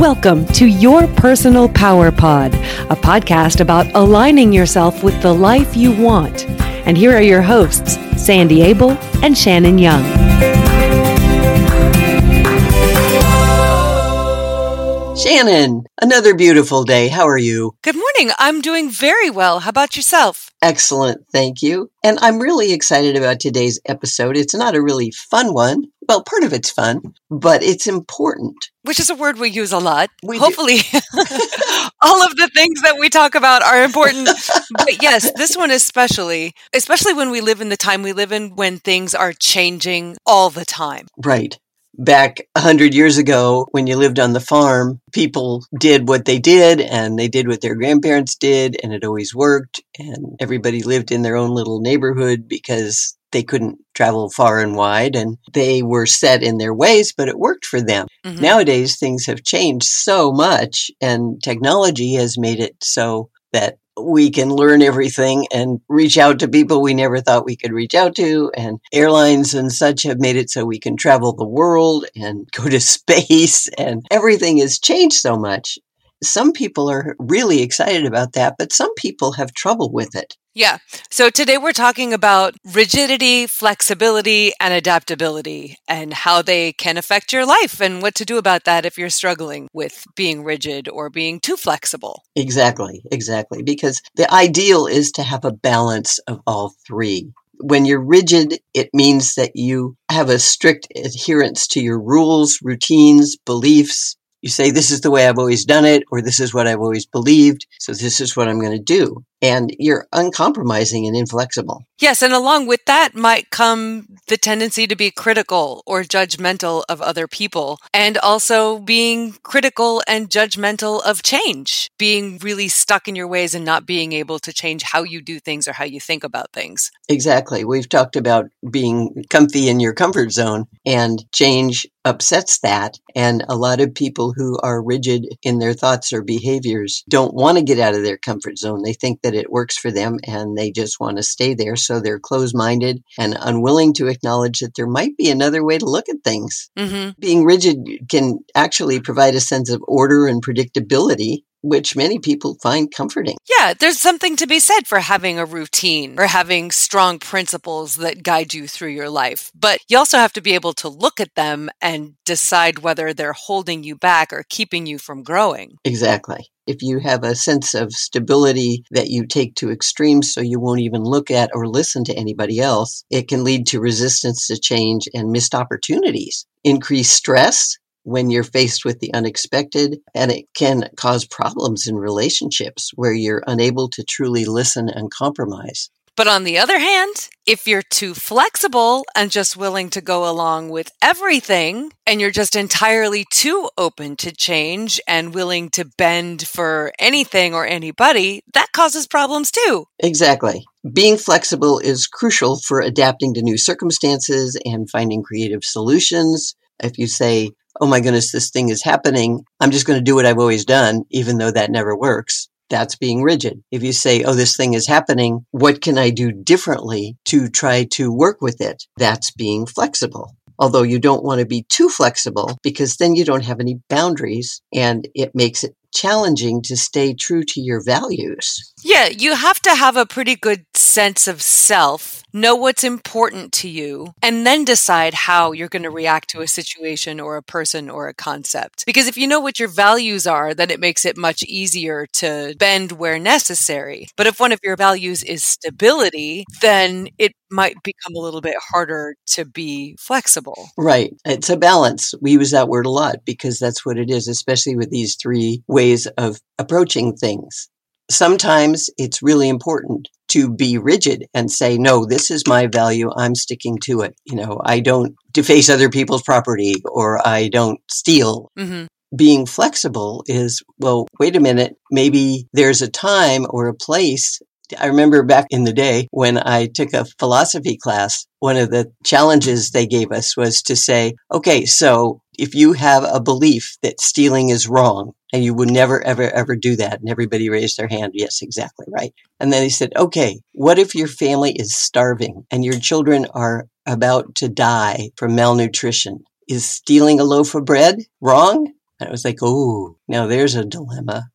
Welcome to Your Personal Power Pod, a podcast about aligning yourself with the life you want. And here are your hosts, Sandy Abel and Shannon Young. Shannon, another beautiful day. How are you? Good morning. I'm doing very well. How about yourself? Excellent, thank you. And I'm really excited about today's episode. It's not a really fun one. Well, part of it's fun, but it's important. Which is a word we use a lot. We Hopefully, all of the things that we talk about are important. But yes, this one especially when we live in the time we live in, when things are changing all the time. Right. Back 100 years ago, when you lived on the farm, people did what they did and they did what their grandparents did, and it always worked. And everybody lived in their own little neighborhood because they couldn't travel far and wide and they were set in their ways, but it worked for them. Mm-hmm. Nowadays, things have changed so much and technology has made it so that we can learn everything and reach out to people we never thought we could reach out to. And airlines and such have made it so we can travel the world and go to space, and everything has changed so much. Some people are really excited about that, but some people have trouble with it. Yeah. So today we're talking about rigidity, flexibility, and adaptability, and how they can affect your life and what to do about that if you're struggling with being rigid or being too flexible. Exactly. Because the ideal is to have a balance of all three. When you're rigid, it means that you have a strict adherence to your rules, routines, beliefs. You say, this is the way I've always done it, or this is what I've always believed, so this is what I'm going to do. And you're uncompromising and inflexible. Yes, and along with that might come the tendency to be critical or judgmental of other people, and also being critical and judgmental of change, being really stuck in your ways and not being able to change how you do things or how you think about things. Exactly. We've talked about being comfy in your comfort zone, and change upsets that. And a lot of people who are rigid in their thoughts or behaviors don't want to get out of their comfort zone. They think that it works for them and they just want to stay there. So they're closed-minded and unwilling to acknowledge that there might be another way to look at things. Mm-hmm. Being rigid can actually provide a sense of order and predictability, which many people find comforting. Yeah, there's something to be said for having a routine or having strong principles that guide you through your life. But you also have to be able to look at them and decide whether they're holding you back or keeping you from growing. Exactly. If you have a sense of stability that you take to extremes so you won't even look at or listen to anybody else, it can lead to resistance to change and missed opportunities. Increased stress when you're faced with the unexpected, and it can cause problems in relationships where you're unable to truly listen and compromise. But on the other hand, if you're too flexible and just willing to go along with everything, and you're just entirely too open to change and willing to bend for anything or anybody, that causes problems too. Exactly. Being flexible is crucial for adapting to new circumstances and finding creative solutions. If you say, oh my goodness, this thing is happening, I'm just going to do what I've always done, even though that never works, that's being rigid. If you say, oh, this thing is happening, what can I do differently to try to work with it? That's being flexible. Although you don't want to be too flexible, because then you don't have any boundaries and it makes it challenging to stay true to your values. Yeah, you have to have a pretty good sense of self, know what's important to you, and then decide how you're going to react to a situation or a person or a concept. Because if you know what your values are, then it makes it much easier to bend where necessary. But if one of your values is stability, then it might become a little bit harder to be flexible. Right. It's a balance. We use that word a lot because that's what it is, especially with these three ways of approaching things. Sometimes it's really important to be rigid and say, no, this is my value. I'm sticking to it. I don't deface other people's property or I don't steal. Mm-hmm. Being flexible is, well, wait a minute, maybe there's a time or a place. I remember back in the day when I took a philosophy class, one of the challenges they gave us was to say, okay, so if you have a belief that stealing is wrong and you would never, ever, ever do that, and everybody raised their hand, yes, exactly right. And then he said, okay, what if your family is starving and your children are about to die from malnutrition? Is stealing a loaf of bread wrong? And I was like, oh, now there's a dilemma.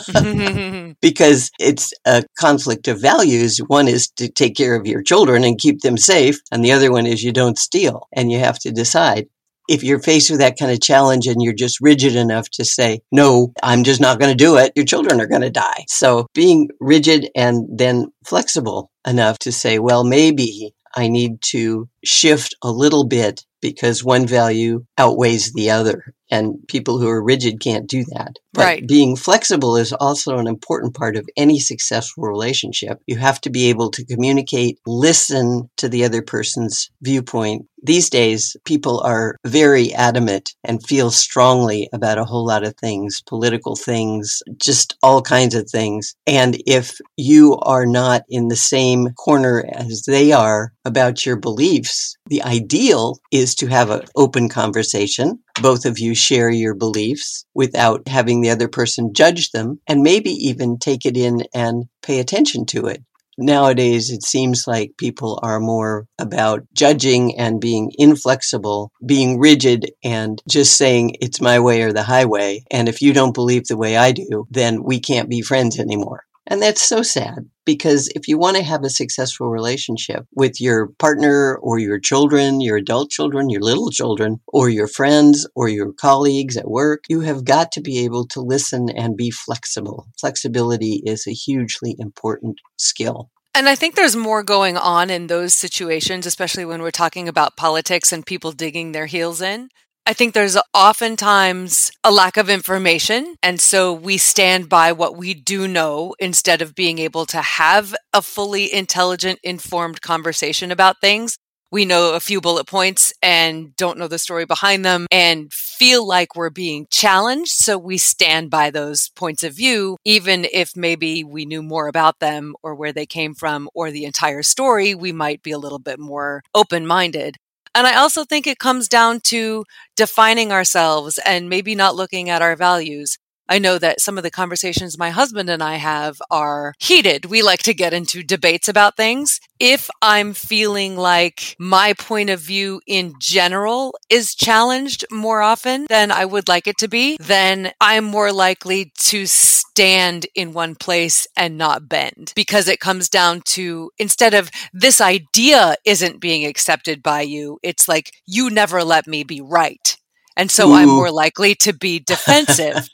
Because it's a conflict of values. One is to take care of your children and keep them safe. And the other one is you don't steal. And you have to decide. If you're faced with that kind of challenge and you're just rigid enough to say, no, I'm just not going to do it, your children are going to die. So being rigid and then flexible enough to say, well, maybe I need to shift a little bit because one value outweighs the other. And people who are rigid can't do that. But Right. being flexible is also an important part of any successful relationship. You have to be able to communicate, listen to the other person's viewpoint. These days, people are very adamant and feel strongly about a whole lot of things, political things, just all kinds of things. And if you are not in the same corner as they are about your beliefs, the ideal is to have an open conversation. Both of you share your beliefs without having the other person judge them, and maybe even take it in and pay attention to it. Nowadays, it seems like people are more about judging and being inflexible, being rigid and just saying it's my way or the highway. And if you don't believe the way I do, then we can't be friends anymore. And that's so sad, because if you want to have a successful relationship with your partner or your children, your adult children, your little children, or your friends or your colleagues at work, you have got to be able to listen and be flexible. Flexibility is a hugely important skill. And I think there's more going on in those situations, especially when we're talking about politics and people digging their heels in. I think there's oftentimes a lack of information. And so we stand by what we do know instead of being able to have a fully intelligent, informed conversation about things. We know a few bullet points and don't know the story behind them and feel like we're being challenged. So we stand by those points of view, even if maybe we knew more about them or where they came from or the entire story, we might be a little bit more open-minded. And I also think it comes down to defining ourselves and maybe not looking at our values. I know that some of the conversations my husband and I have are heated. We like to get into debates about things. If I'm feeling like my point of view in general is challenged more often than I would like it to be, then I'm more likely to stand in one place and not bend, because it comes down to, instead of this idea isn't being accepted by you, it's like, you never let me be right. And so I'm more likely to be defensive,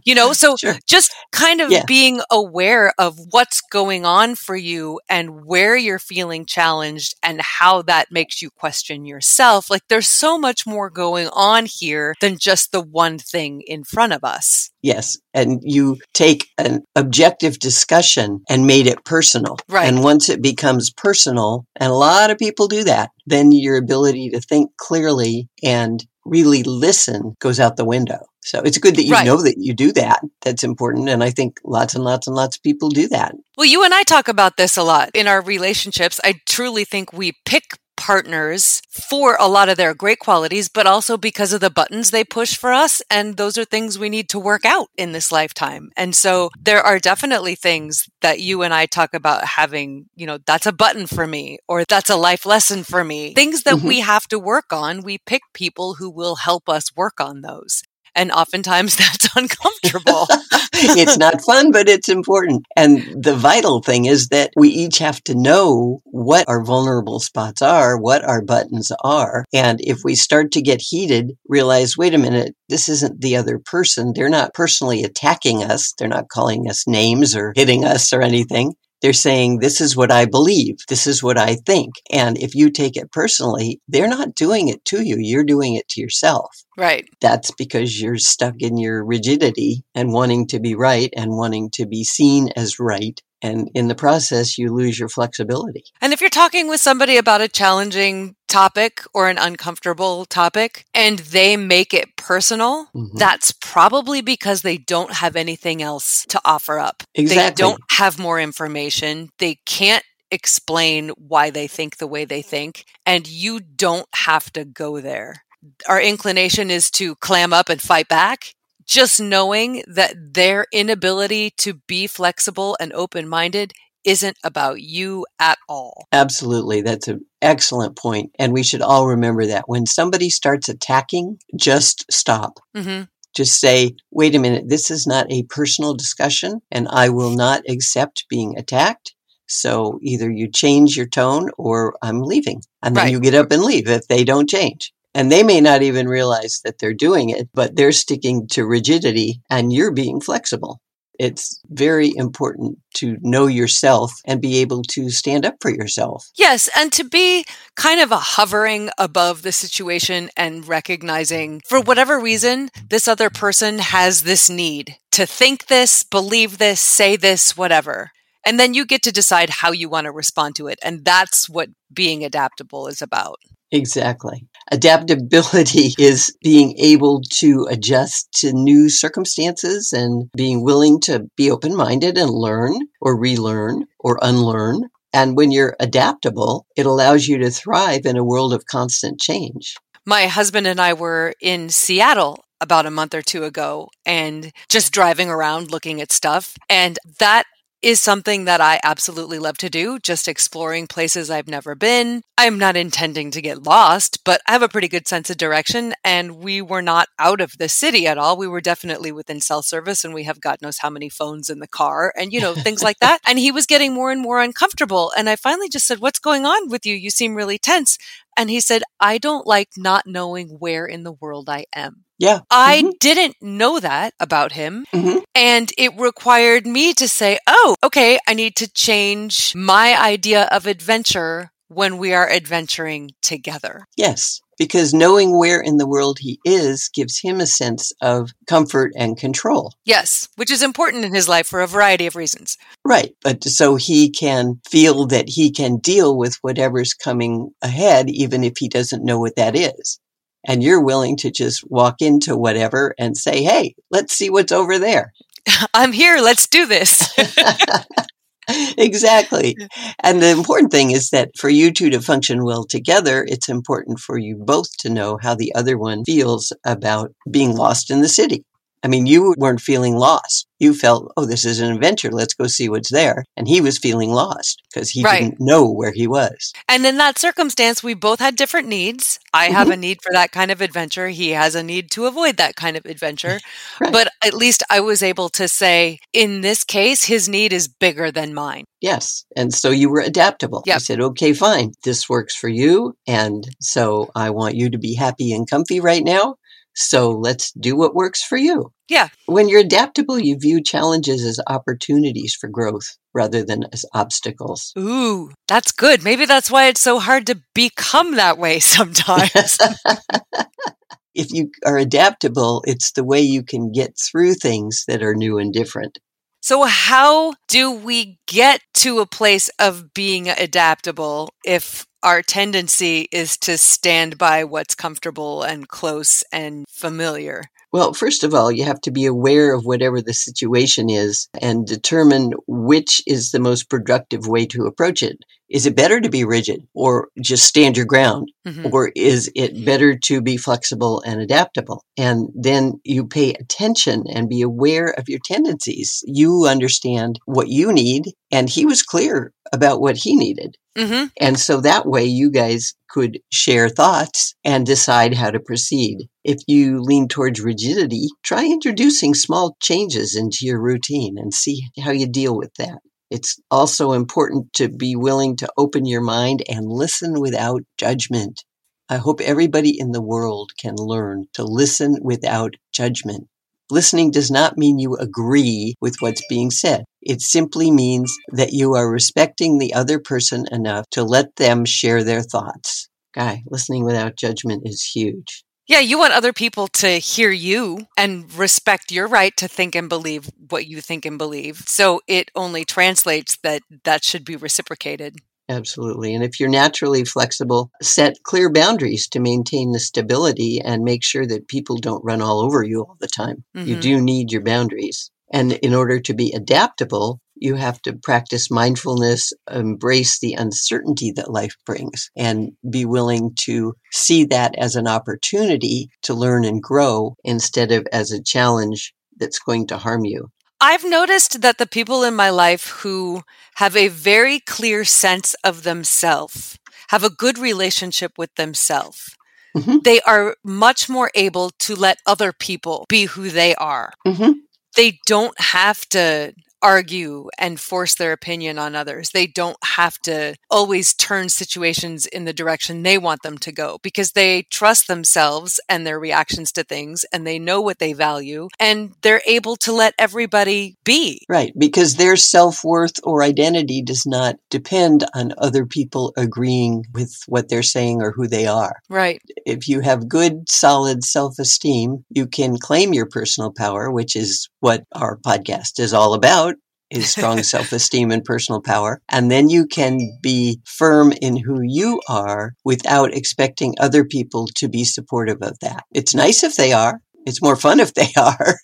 so Sure. just kind of being aware of what's going on for you and where you're feeling challenged and how that makes you question yourself. Like, there's so much more going on here than just the one thing in front of us. Yes. And you take an objective discussion and made it personal. Right. And once it becomes personal, and a lot of people do that, then your ability to think clearly and really listen goes out the window. So it's good that you know that you do that. That's important. And I think lots and lots and lots of people do that. Well, you and I talk about this a lot in our relationships. I truly think we pick partners for a lot of their great qualities, but also because of the buttons they push for us. And those are things we need to work out in this lifetime. And so there are definitely things that you and I talk about having, that's a button for me, or that's a life lesson for me. Things that we have to work on. We pick people who will help us work on those. And oftentimes that's uncomfortable. It's not fun, but it's important. And the vital thing is that we each have to know what our vulnerable spots are, what our buttons are. And if we start to get heated, realize, wait a minute, this isn't the other person. They're not personally attacking us. They're not calling us names or hitting us or anything. They're saying, this is what I believe. This is what I think. And if you take it personally, they're not doing it to you. You're doing it to yourself. Right. That's because you're stuck in your rigidity and wanting to be right and wanting to be seen as right. And in the process, you lose your flexibility. And if you're talking with somebody about a challenging topic or an uncomfortable topic and they make it personal, that's probably because they don't have anything else to offer up. Exactly. They don't have more information. They can't explain why they think the way they think. And you don't have to go there. Our inclination is to clam up and fight back. Just knowing that their inability to be flexible and open-minded isn't about you at all. Absolutely. That's an excellent point. And we should all remember that when somebody starts attacking, just stop. Just say, wait a minute, this is not a personal discussion and I will not accept being attacked. So either you change your tone or I'm leaving. And then Right. you get up and leave if they don't change. And they may not even realize that they're doing it, but they're sticking to rigidity and you're being flexible. It's very important to know yourself and be able to stand up for yourself. Yes, and to be kind of a hovering above the situation and recognizing, for whatever reason, this other person has this need to think this, believe this, say this, whatever. And then you get to decide how you want to respond to it. And that's what being adaptable is about. Exactly. Adaptability is being able to adjust to new circumstances and being willing to be open-minded and learn or relearn or unlearn. And when you're adaptable, it allows you to thrive in a world of constant change. My husband and I were in Seattle about a month or two ago and just driving around looking at stuff. And that is something that I absolutely love to do, just exploring places I've never been. I'm not intending to get lost, but I have a pretty good sense of direction, and we were not out of the city at all. We were definitely within cell service, and we have God knows how many phones in the car and, things like that. And he was getting more and more uncomfortable. And I finally just said, "What's going on with you? You seem really tense." And he said, "I don't like not knowing where in the world I am." Yeah. I didn't know that about him. Mm-hmm. And it required me to say, oh, okay, I need to change my idea of adventure when we are adventuring together. Yes, because knowing where in the world he is gives him a sense of comfort and control. Yes, which is important in his life for a variety of reasons. Right, but so he can feel that he can deal with whatever's coming ahead, even if he doesn't know what that is. And you're willing to just walk into whatever and say, hey, let's see what's over there. I'm here. Let's do this. Exactly. And the important thing is that for you two to function well together, it's important for you both to know how the other one feels about being lost in the city. I mean, you weren't feeling lost. You felt, oh, this is an adventure. Let's go see what's there. And he was feeling lost because he didn't know where he was. And in that circumstance, we both had different needs. I have a need for that kind of adventure. He has a need to avoid that kind of adventure. Right. But at least I was able to say, in this case, his need is bigger than mine. Yes. And so you were adaptable. Yep. You said, okay, fine. This works for you. And so I want you to be happy and comfy right now. So let's do what works for you. Yeah. When you're adaptable, you view challenges as opportunities for growth rather than as obstacles. Ooh, that's good. Maybe that's why it's so hard to become that way sometimes. If you are adaptable, it's the way you can get through things that are new and different. So how do we get to a place of being adaptable if our tendency is to stand by what's comfortable and close and familiar? Well, first of all, you have to be aware of whatever the situation is and determine which is the most productive way to approach it. Is it better to be rigid or just stand your ground? Mm-hmm. Or is it better to be flexible and adaptable? And then you pay attention and be aware of your tendencies. You understand what you need, and he was clear about what he needed. Mm-hmm. And so that way you guys could share thoughts and decide how to proceed. If you lean towards rigidity, try introducing small changes into your routine and see how you deal with that. It's also important to be willing to open your mind and listen without judgment. I hope everybody in the world can learn to listen without judgment. Listening does not mean you agree with what's being said. It simply means that you are respecting the other person enough to let them share their thoughts. Guy, listening without judgment is huge. Yeah, you want other people to hear you and respect your right to think and believe what you think and believe. So it only translates that that should be reciprocated. Absolutely. And if you're naturally flexible, set clear boundaries to maintain the stability and make sure that people don't run all over you all the time. Mm-hmm. You do need your boundaries. And in order to be adaptable, you have to practice mindfulness, embrace the uncertainty that life brings, and be willing to see that as an opportunity to learn and grow instead of as a challenge that's going to harm you. I've noticed that the people in my life who have a very clear sense of themselves, have a good relationship with themselves, Mm-hmm. they are much more able to let other people be who they are. Mm-hmm. They don't have to argue and force their opinion on others. They don't have to always turn situations in the direction they want them to go because they trust themselves and their reactions to things, and they know what they value, and they're able to let everybody be. Right, because their self-worth or identity does not depend on other people agreeing with what they're saying or who they are. Right. If you have good, solid self-esteem, you can claim your personal power, which is what our podcast is all about, is strong self-esteem and personal power. And then you can be firm in who you are without expecting other people to be supportive of that. It's nice if they are. It's more fun if they are,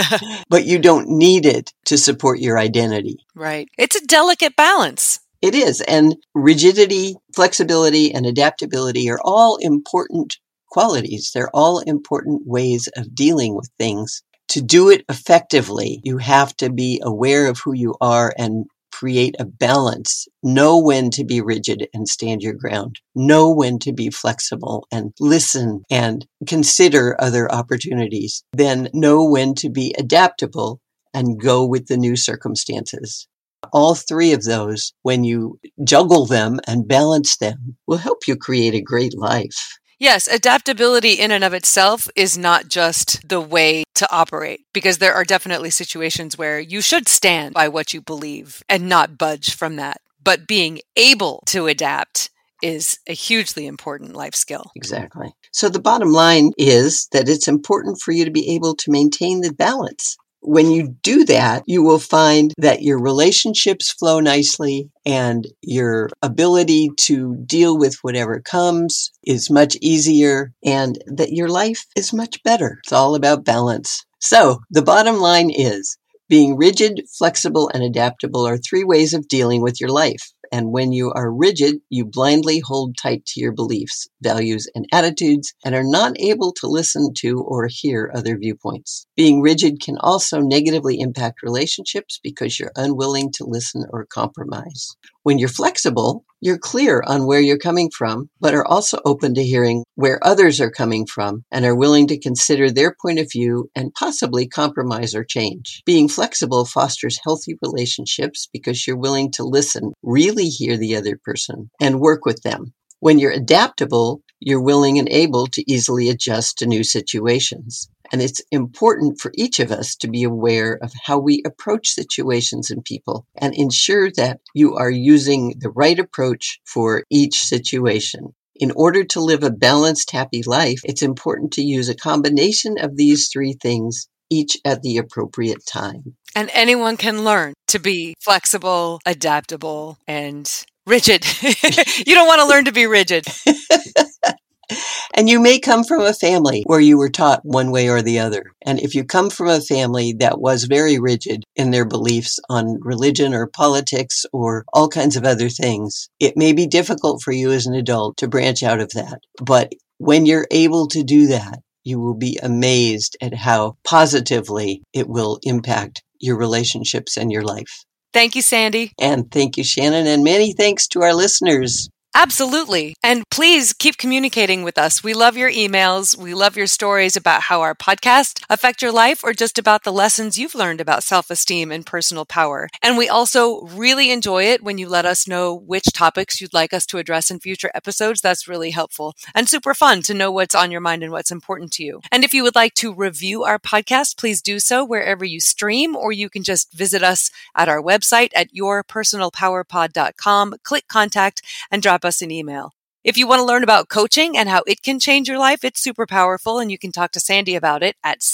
but you don't need it to support your identity. Right. It's a delicate balance. It is. And rigidity, flexibility, and adaptability are all important qualities. They're all important ways of dealing with things. To do it effectively, you have to be aware of who you are and create a balance. Know when to be rigid and stand your ground. Know when to be flexible and listen and consider other opportunities. Then know when to be adaptable and go with the new circumstances. All three of those, when you juggle them and balance them, will help you create a great life. Yes, adaptability in and of itself is not just the way to operate, because there are definitely situations where you should stand by what you believe and not budge from that. But being able to adapt is a hugely important life skill. Exactly. So the bottom line is that it's important for you to be able to maintain the balance. When you do that, you will find that your relationships flow nicely and your ability to deal with whatever comes is much easier and that your life is much better. It's all about balance. So the bottom line is being rigid, flexible, and adaptable are three ways of dealing with your life. And when you are rigid, you blindly hold tight to your beliefs, values, and attitudes and are not able to listen to or hear other viewpoints. Being rigid can also negatively impact relationships because you're unwilling to listen or compromise. When you're flexible, you're clear on where you're coming from, but are also open to hearing where others are coming from and are willing to consider their point of view and possibly compromise or change. Being flexible fosters healthy relationships because you're willing to listen, really hear the other person, and work with them. When you're adaptable, you're willing and able to easily adjust to new situations. And it's important for each of us to be aware of how we approach situations and people and ensure that you are using the right approach for each situation. In order to live a balanced, happy life, it's important to use a combination of these three things, each at the appropriate time. And anyone can learn to be flexible, adaptable, and rigid. You don't want to learn to be rigid. And you may come from a family where you were taught one way or the other. And if you come from a family that was very rigid in their beliefs on religion or politics or all kinds of other things, it may be difficult for you as an adult to branch out of that. But when you're able to do that, you will be amazed at how positively it will impact your relationships and your life. Thank you, Sandy. And thank you, Shannon. And many thanks to our listeners. Absolutely. And please keep communicating with us. We love your emails. We love your stories about how our podcast affect your life or just about the lessons you've learned about self-esteem and personal power. And we also really enjoy it when you let us know which topics you'd like us to address in future episodes. That's really helpful and super fun to know what's on your mind and what's important to you. And if you would like to review our podcast, please do so wherever you stream, or you can just visit us at our website at yourpersonalpowerpod.com, click contact, and drop us an email. If you want to learn about coaching and how it can change your life, it's super powerful, and you can talk to Sandy about it at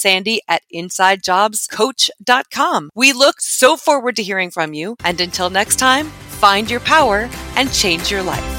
sandy@insidejobscoach.com. We look so forward to hearing from you, and until next time, find your power and change your life.